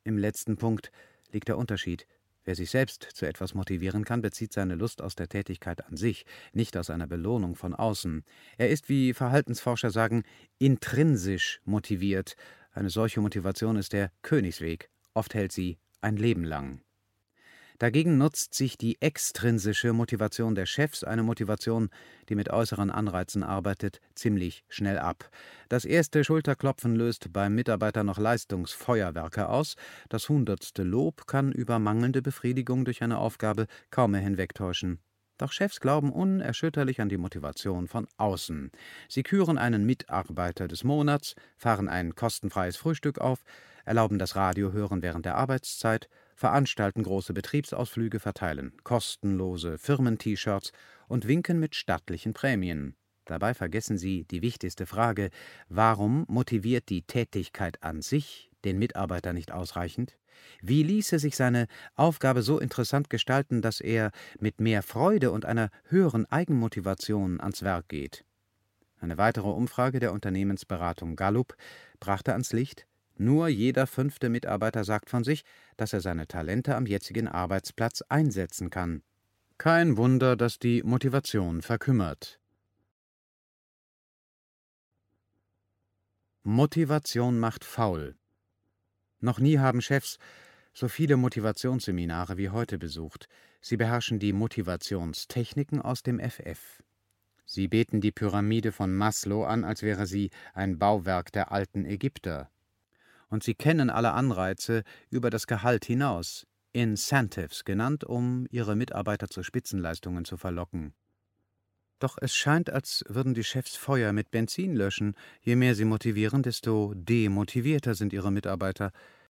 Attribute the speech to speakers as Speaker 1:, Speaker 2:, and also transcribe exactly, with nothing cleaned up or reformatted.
Speaker 1: Im letzten Punkt liegt der Unterschied. Wer sich selbst zu etwas motivieren kann, bezieht seine Lust aus der Tätigkeit an sich, nicht aus einer Belohnung von außen. Er ist, wie Verhaltensforscher sagen, intrinsisch motiviert. Eine solche Motivation ist der Königsweg. Oft hält sie ein Leben lang. Dagegen nutzt sich die extrinsische Motivation der Chefs, eine Motivation, die mit äußeren Anreizen arbeitet, ziemlich schnell ab. Das erste Schulterklopfen löst beim Mitarbeiter noch Leistungsfeuerwerke aus, das hundertste Lob kann über mangelnde Befriedigung durch eine Aufgabe kaum mehr hinwegtäuschen. Doch Chefs glauben unerschütterlich an die Motivation von außen. Sie küren einen Mitarbeiter des Monats, fahren ein kostenfreies Frühstück auf, erlauben das Radiohören während der Arbeitszeit, veranstalten große Betriebsausflüge, verteilen kostenlose Firmen-T-Shirts und winken mit stattlichen Prämien. Dabei vergessen sie die wichtigste Frage: Warum motiviert die Tätigkeit an sich den Mitarbeiter nicht ausreichend? Wie ließe sich seine Aufgabe so interessant gestalten, dass er mit mehr Freude und einer höheren Eigenmotivation ans Werk geht? Eine weitere Umfrage der Unternehmensberatung Gallup brachte ans Licht: Nur jeder fünfte Mitarbeiter sagt von sich, dass er seine Talente am jetzigen Arbeitsplatz einsetzen kann. Kein Wunder, dass die Motivation verkümmert. Motivation macht faul. Noch nie haben Chefs so viele Motivationsseminare wie heute besucht. Sie beherrschen die Motivationstechniken aus dem F F. Sie beten die Pyramide von Maslow an, als wäre sie ein Bauwerk der alten Ägypter. Und sie kennen alle Anreize über das Gehalt hinaus, Incentives genannt, um ihre Mitarbeiter zu Spitzenleistungen zu verlocken. Doch es scheint, als würden die Chefs Feuer mit Benzin löschen. Je mehr sie motivieren, desto demotivierter sind ihre Mitarbeiter.